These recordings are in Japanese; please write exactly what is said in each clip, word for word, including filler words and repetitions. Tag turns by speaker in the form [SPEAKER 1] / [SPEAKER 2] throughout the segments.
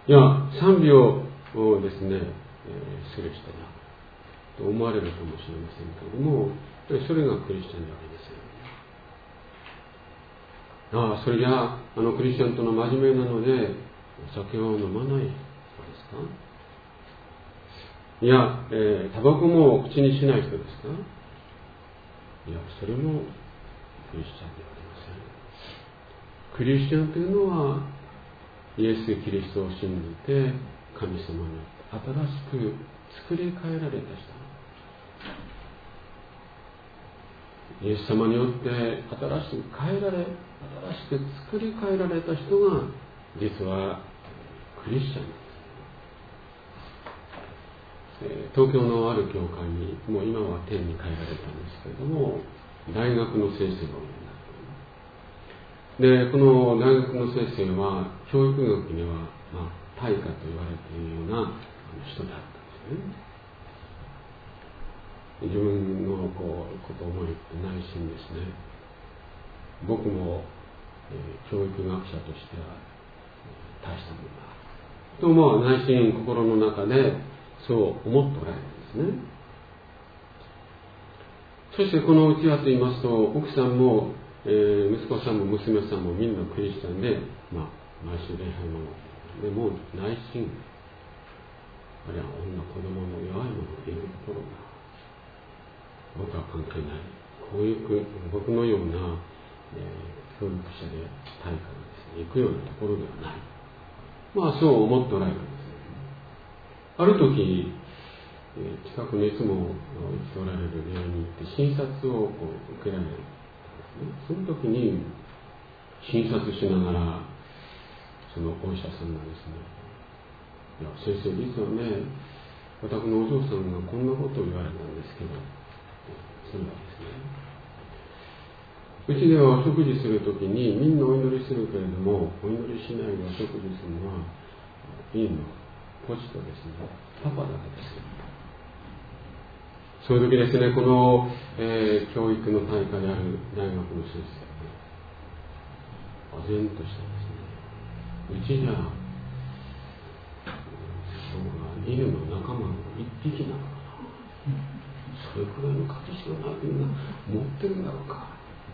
[SPEAKER 1] いや、賛美をですね、えー、する人だと思われるかもしれませんけれども、それがクリスチャンなわけですよ。ああ、それじゃあ、あのクリスチャンとの真面目なので、お酒を飲まないですか？いや、えー、タバコも口にしない人ですか？いや、それもクリスチャンではありません。クリスチャンというのは、イエス・キリストを信じて、神様に新しく作り変えられた人。イエス様によって新しく変えられ、新しく作り変えられた人が、実はクリスチャンです。東京のある教会に、もう今は天に変えられたんですけれども、大学の先生がおりになっている。で、この大学の先生は、教育学には、まあ、大家と言われているような人だったんですね。自分のこうことを思い内心ですね。僕も、えー、教育学者としては大したものだと、まあ、内心心の中でそう思っておられるんですね。そしてこのうちはと言いますと、奥さんも、えー、息子さんも娘さんもみんなクリスチャンで、まあ、毎週礼拝もでも内心、あるいは女子供の弱い者がいるところが僕は関係ない。こういう僕のような、えー、教育者で大会がですね、行くようなところではない。まあそう思っておられるんですね。ある時、えー、近くにいつも生きておられる病院に行って診察をこう受けられるんですね。その時に診察しながらそのお医者さんがですね、いや先生実はね、私のお嬢さんがこんなことを言われたんですけど、それはですね、うちではお食事するときにみんなお祈りするけれども、お祈りしないでお食事するのは委員のポチとですね、パパだけです。その時ですね、この、えー、教育の大会である大学の先生が唖然としたんですね。うちじゃ犬の仲間の一匹なのかな、それくらいの価値しかないみんな持ってるんだろうか、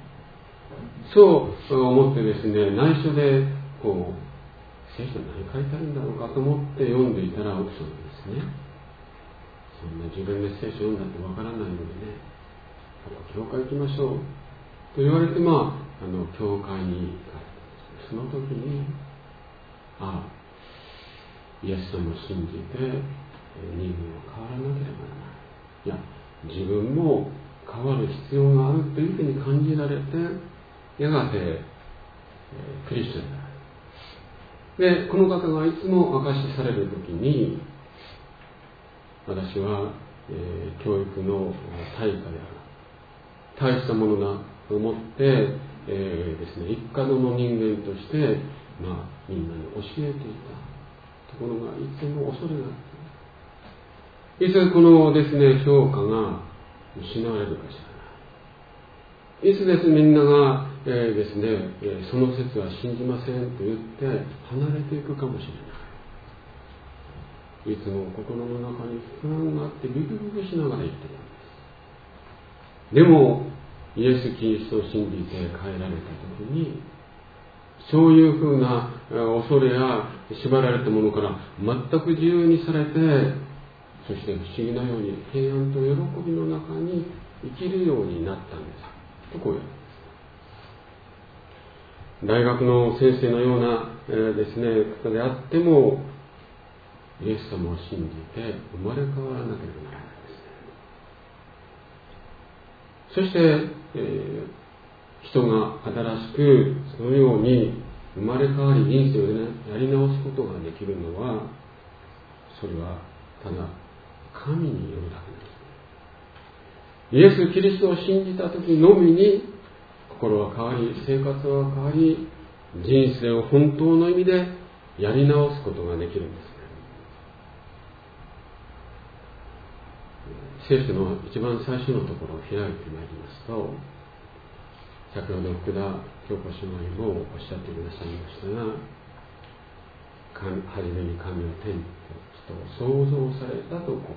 [SPEAKER 1] そう思ってですね、内緒でこう聖書に何書いてあるんだろうかと思って読んでいたら、奥さんがですね、そんな自分で聖書読んだってわからないのでね、教会行きましょうと言われて、まあ、あの教会に行かれた。その時に、ああ、イエス様を信じて人間は変わらなければならない。いや、自分も変わる必要があるというふうに感じられて、やがて、えー、クリスチャンになる。で、この方がいつも証しされるときに、私は、えー、教育の対価である。大したものだと思って、えー、ですね、一家の人間として、まあ、みんなに教えていた。ところが、いつも恐れがあった。いつこのですね、評価が失われるかしらない。いつですみんなが、えー、ですね、えー、その説は信じませんと言って離れていくかもしれない。いつも心の中に不安があってビクビクしながら言っているんです。でも、イエス・キリストを信じて変えられたときに、そういうふうな恐れや縛られたものから全く自由にされて、そして不思議なように平安と喜びの中に生きるようになったんですと、こういう大学の先生のような、えー、ですね方であっても、イエス様を信じて生まれ変わらなければならないですね。そして、えー人が新しくそのように生まれ変わり人生を、ね、やり直すことができるのは、それはただ神によるだけです。イエス・キリストを信じた時のみに心は変わり、生活は変わり、人生を本当の意味でやり直すことができるんです。聖書の一番最初のところを開いてまいりますと、先ほど福田京子姉妹もおっしゃってくださいましたが、 初めに神は天と人を創造されたとこう書いてますね。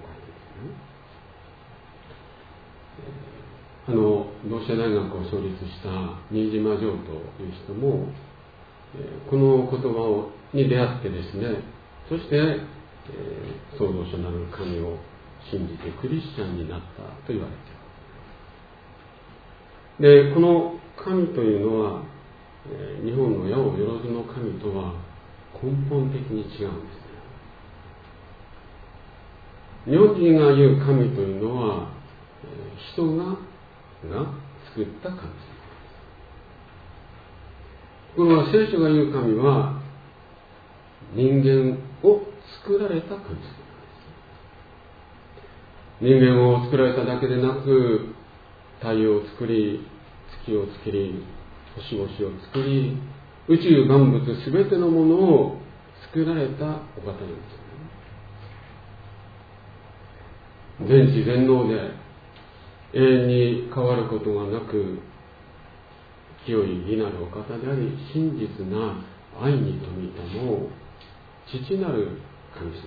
[SPEAKER 1] あの同志社大学を創立した新島城という人もこの言葉に出会ってですね、そして、えー、創造主なる神を信じてクリスチャンになったと言われている。で、この神というのは、えー、日本の八百万の神とは根本的に違うんですね。日本人が言う神というのは、えー、人がが作った神様。この聖書が言う神は人間を作られた神様です。人間を作られただけでなく、太陽を作り、月を作り、星々を作り、宇宙万物すべてのものを作られたお方なんですよね。全知全能で永遠に変わることがなく、清い義なるお方であり、真実な愛に富みたも父なる神様です。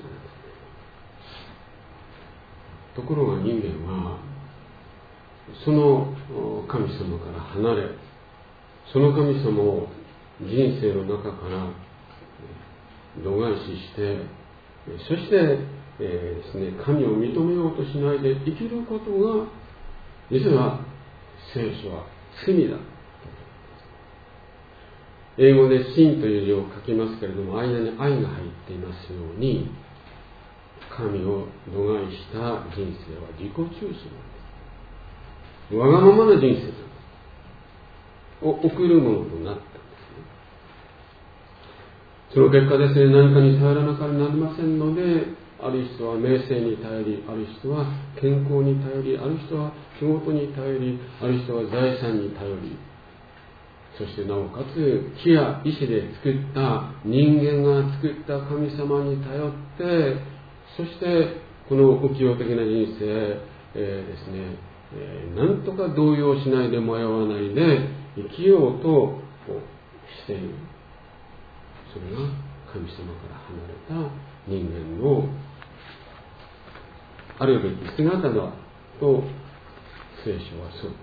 [SPEAKER 1] ところが人間はその神様から離れ、その神様を人生の中から度外視して、そして、えーですね、神を認めようとしないで生きることが、実は聖書は罪だ。英語でsinという字を書きますけれども、間に愛が入っていますように、神を度外した人生は自己中心なんです。わがままな人生を送るものとなったんですね。その結果ですね、何かに頼らなければなりませんので、ある人は名声に頼り、ある人は健康に頼り、ある人は仕事に頼り、ある人は財産に頼り、そしてなおかつ木や石で作った人間が作った神様に頼って、そしてこの浮世的な人生、えー、ですね、えー、なんとか動揺しないで迷わないで生きようとしている。それが神様から離れた人間のあるべき姿だと聖書はそう。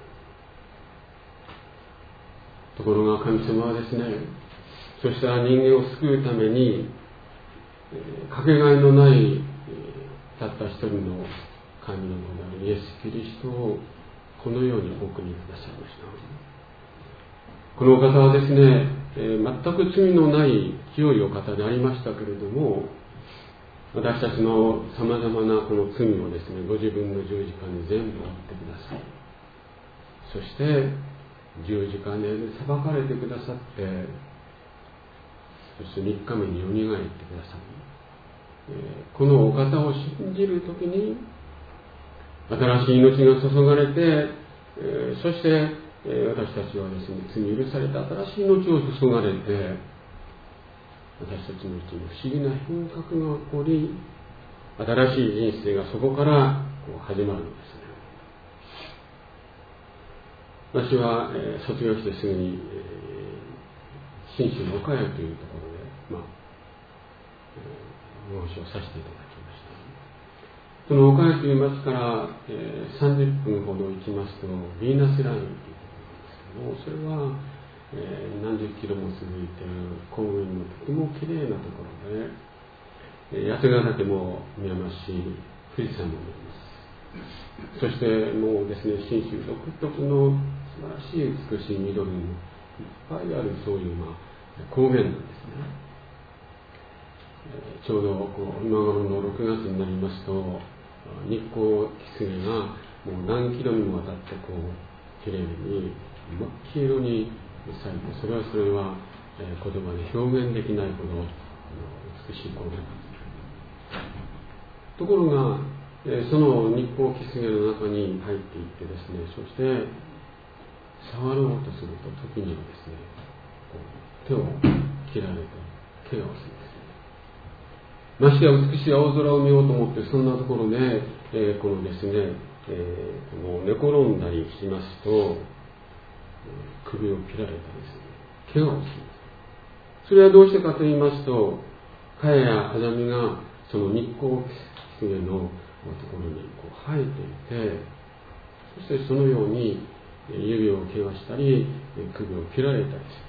[SPEAKER 1] ところが神様はですね、そしたら人間を救うために、えー、かけがえのない、えー、たった一人の神の子であるイエス・キリストをこの世にお送りくださいました。このお方はですね、えー、全く罪のない清いお方でありましたけれども、私たちのさまざまなこの罪をですね、ご自分の十字架に全部負ってください。そして十字架で裁かれてくださって、そして三日目によみがえってください。えー、このお方を信じるときに新しい命が注がれて、えー、そして、えー、私たちはですね、罪許された新しい命を注がれて、私たちのうちに不思議な変革が起こり、新しい人生がそこからこう始まるんですね。私は、えー、卒業してすぐに、えー、信州の岡谷というところで、まあえー、申しをさせていただきました。その岡谷という町から、えー、さんじゅっぷんほど行きますとヴィーナスラインというところなんですけども、それはえー、何十キロも続いている高原のとてもきれいなところで、えー、八ヶ岳も見えますし、富士山も見えます。そしてもうですね、信州独特の素晴らしい美しい緑もいっぱいある、そういう、まあ、高原なんですね。えー、ちょうどこう今頃のろくがつになりますと、日光キスゲがもう何キロにもわたってこうきれいに真っ黄色に咲いて、それはそれは、えー、言葉で表現できないほど美しい光景です。ところが、えー、その日光キスゲの中に入っていってですね、そして触ろうとすると時にはですね、こう手を切られて怪我をするんですね。ましてや美しい青空を見ようと思って、そんなところで、えー、このですね、えー、この寝転んだりしますと、首を切られたりする、怪我をする。それはどうしてかと言いますと、 茅やアザミがその日光上のところにこう生えていて、そしてそのように指を怪我したり首を切られたりする。